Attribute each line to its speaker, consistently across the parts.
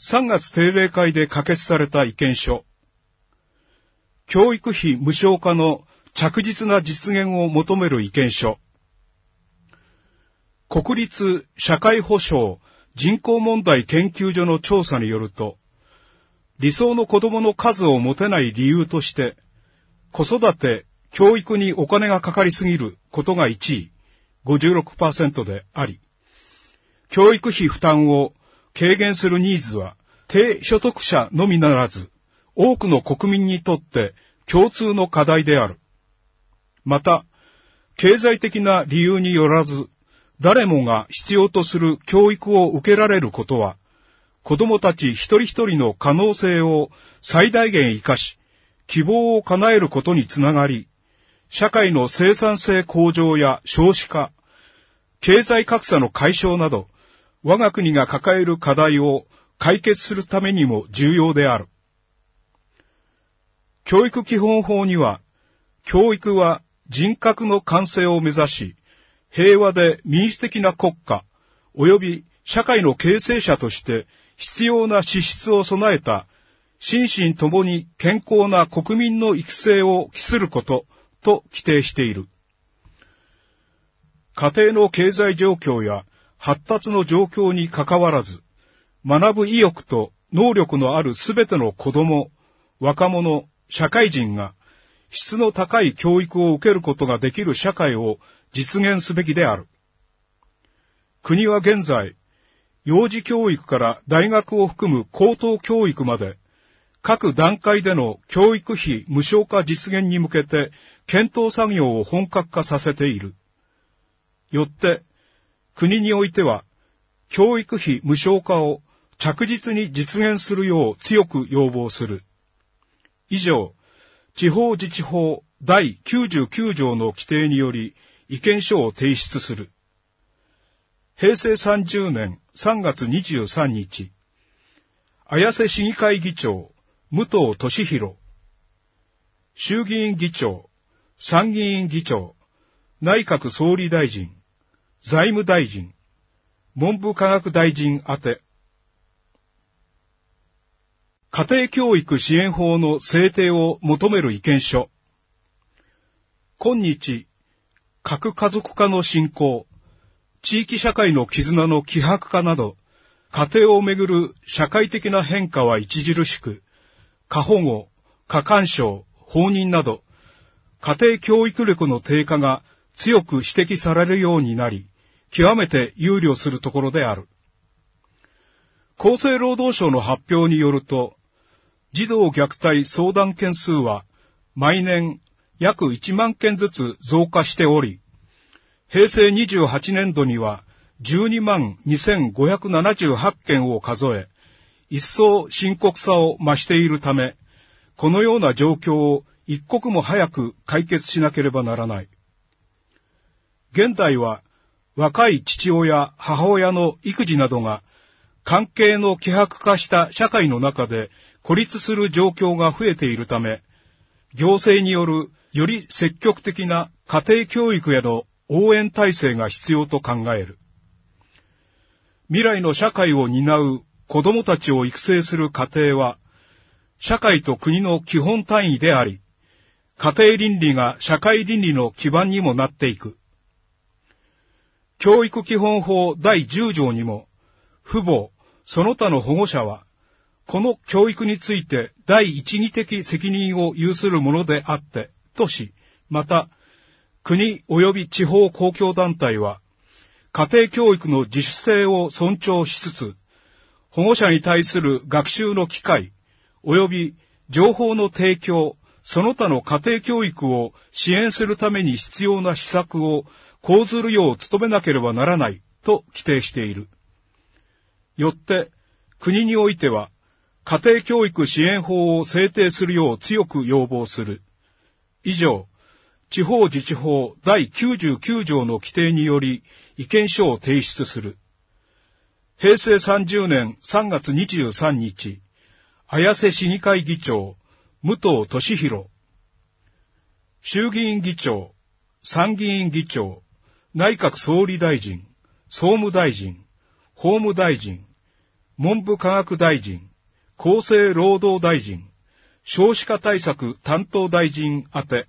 Speaker 1: 3月定例会で可決された意見書。教育費無償化の着実な実現を求める意見書。国立社会保障人口問題研究所の調査によると、理想の子供の数を持てない理由として、子育て、教育にお金がかかりすぎることが1位、56% であり、教育費負担を軽減するニーズは低所得者のみならず、多くの国民にとって共通の課題である。また、経済的な理由によらず、誰もが必要とする教育を受けられることは、子供たち一人一人の可能性を最大限活かし、希望を叶えることにつながり、社会の生産性向上や少子化、経済格差の解消など、我が国が抱える課題を解決するためにも重要である。教育基本法には、教育は人格の完成を目指し、平和で民主的な国家、及び社会の形成者として必要な資質を備えた、心身ともに健康な国民の育成を期することと規定している。家庭の経済状況や発達の状況にかかわらず、学ぶ意欲と能力のあるすべての子供、若者、社会人が質の高い教育を受けることができる社会を実現すべきである。国は現在、幼児教育から大学を含む高等教育まで、各段階での教育費無償化実現に向けて検討作業を本格化させている。よって、国においては、教育費無償化を着実に実現するよう強く要望する。以上、地方自治法第99条の規定により意見書を提出する。平成30年3月23日、綾瀬市議会議長、武藤俊弘、衆議院議長、参議院議長、内閣総理大臣、財務大臣、文部科学大臣宛て、家庭教育支援法の制定を求める意見書。今日、核家族化の進行、地域社会の絆の希薄化など、家庭をめぐる社会的な変化は著しく、過保護、過干渉、放任など、家庭教育力の低下が強く指摘されるようになり、極めて憂慮するところである。厚生労働省の発表によると、児童虐待相談件数は毎年約1万件ずつ増加しており、平成28年度には12万2578件を数え、一層深刻さを増しているため、このような状況を一刻も早く解決しなければならない。現代は若い父親、母親の育児などが関係の希薄化した社会の中で孤立する状況が増えているため、行政によるより積極的な家庭教育への応援体制が必要と考える。未来の社会を担う子供たちを育成する家庭は、社会と国の基本単位であり、家庭倫理が社会倫理の基盤にもなっていく。教育基本法第10条にも、父母、その他の保護者は、この教育について第一義的責任を有するものであって、とし、また、国及び地方公共団体は、家庭教育の自主性を尊重しつつ、保護者に対する学習の機会、及び情報の提供、その他の家庭教育を支援するために必要な施策を講ずるよう努めなければならないと規定している。よって、国においては、家庭教育支援法を制定するよう強く要望する。以上、地方自治法第99条の規定により意見書を提出する。平成30年3月23日、綾瀬市議会議長、武藤俊弘、衆議院議長、参議院議長、内閣総理大臣、総務大臣、法務大臣、 文部科学大臣、厚生労働大臣、少子化対策担当大臣宛て。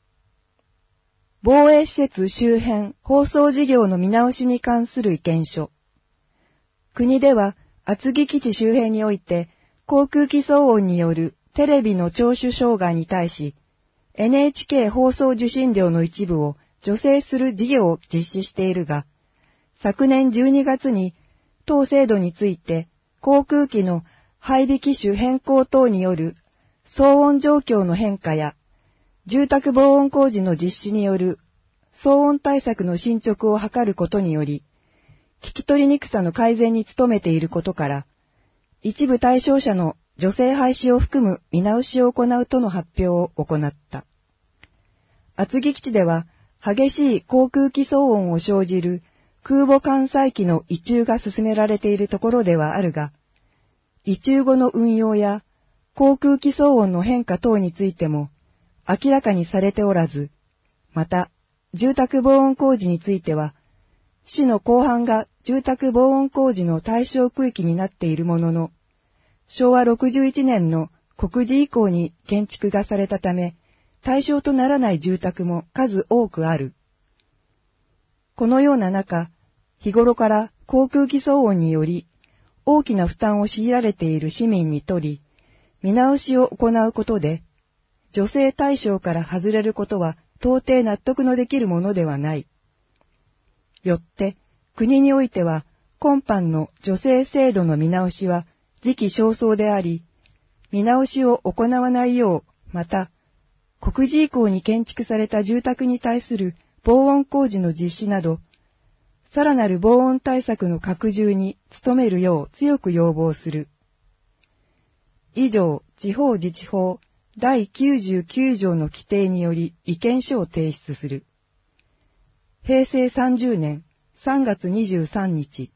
Speaker 2: 防衛施設周辺放送事業の見直しに関する意見書。国では厚木基地周辺において航空機騒音によるテレビの聴取障害に対し、NHK 放送受信料の一部を助成する事業を実施しているが、昨年12月に当制度について航空機の配備機種変更等による騒音状況の変化や住宅防音工事の実施による騒音対策の進捗を図ることにより、聞き取りにくさの改善に努めていることから、一部対象者の助成廃止を含む見直しを行うとの発表を行った。厚木基地では、激しい航空機騒音を生じる空母艦載機の移駐が進められているところではあるが、移駐後の運用や航空機騒音の変化等についても明らかにされておらず、また、住宅防音工事については、市の広範が住宅防音工事の対象区域になっているものの、昭和61年の国事以降に建築がされたため、対象とならない住宅も数多くある。このような中、日頃から航空機騒音により、大きな負担を強いられている市民にとり、見直しを行うことで、助成対象から外れることは到底納得のできるものではない。よって、国においては、今般の助成制度の見直しは時期尚早であり、見直しを行わないよう、また、国事以降に建築された住宅に対する防音工事の実施など、さらなる防音対策の拡充に努めるよう強く要望する。以上、地方自治法第99条の規定により意見書を提出する。平成30年3月23日。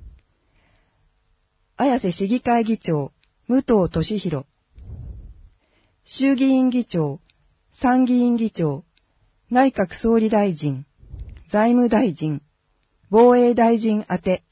Speaker 2: 綾瀬市議会議長、武藤俊弘。衆議院議長、参議院議長、内閣総理大臣、財務大臣、防衛大臣宛て。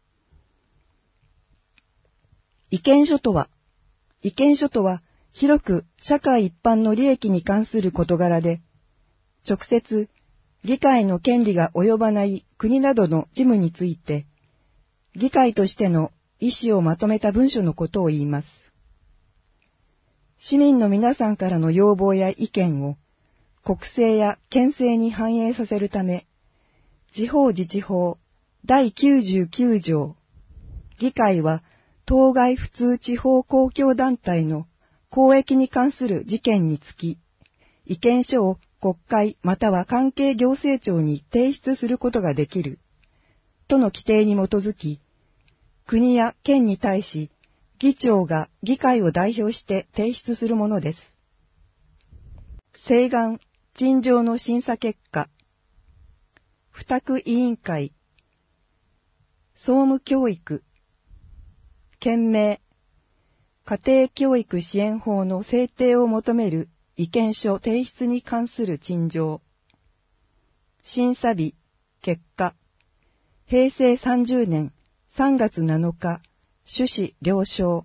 Speaker 2: 意見書とは広く社会一般の利益に関する事柄で、直接議会の権利が及ばない国などの事務について、議会としての意思をまとめた文書のことを言います。市民の皆さんからの要望や意見を国政や県政に反映させるため、地方自治法第99条、議会は当該普通地方公共団体の公益に関する事件につき、意見書を国会または関係行政庁に提出することができる、との規定に基づき、国や県に対し、議長が議会を代表して提出するものです。請願、陳情の審査結果、付託委員会、総務教育、県名、家庭教育支援法の制定を求める意見書提出に関する陳情、審査日、結果、平成30年3月7日、趣旨了承。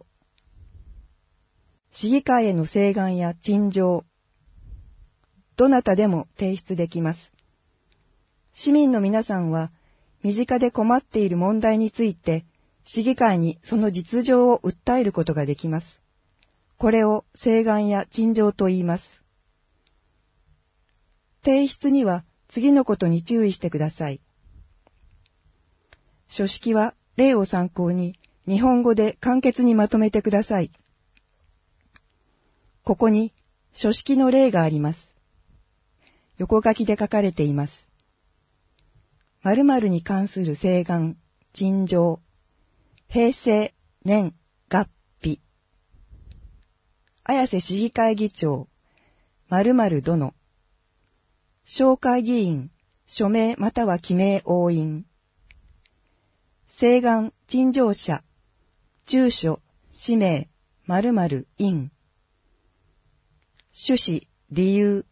Speaker 2: 市議会への請願や陳情、どなたでも提出できます。市民の皆さんは、身近で困っている問題について、市議会にその実情を訴えることができます。これを請願や陳情と言います。提出には次のことに注意してください。書式は例を参考に、日本語で簡潔にまとめてください。ここに書式の例があります。横書きで書かれています。〇〇に関する請願、陳情、平成、年、月日。綾瀬市議会議長、〇〇殿。紹介議員、署名または記名押印。請願、陳情者、住所、氏名、〇〇院。趣旨、理由。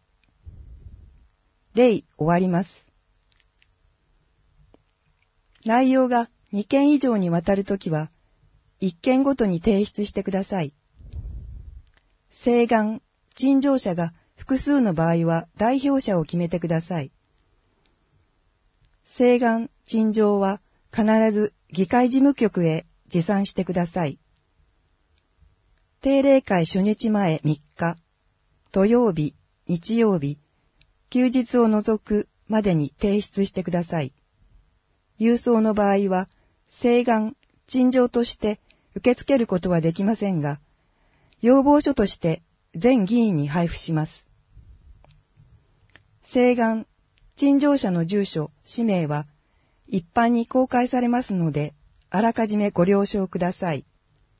Speaker 2: 例、終わります。内容が2件以上にわたるときは、 1件ごとに提出してください。請願、陳情者が複数の場合は代表者を決めてください。請願、陳情は必ず議会事務局へ持参してください。定例会初日前3日、土曜日、日曜日、休日を除くまでに提出してください。郵送の場合は、請願、陳情として受け付けることはできませんが、要望書として全議員に配布します。請願、陳情者の住所、氏名は一般に公開されますので、あらかじめご了承ください。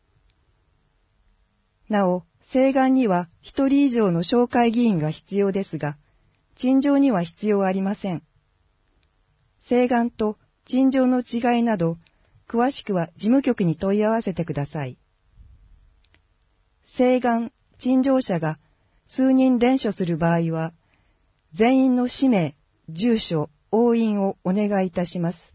Speaker 2: なお、請願には1人以上の紹介議員が必要ですが、陳情には必要ありません。請願と陳情の違いなど、詳しくは事務局に問い合わせてください。請願、陳情者が数人連署する場合は、全員の氏名、住所、押印をお願いいたします。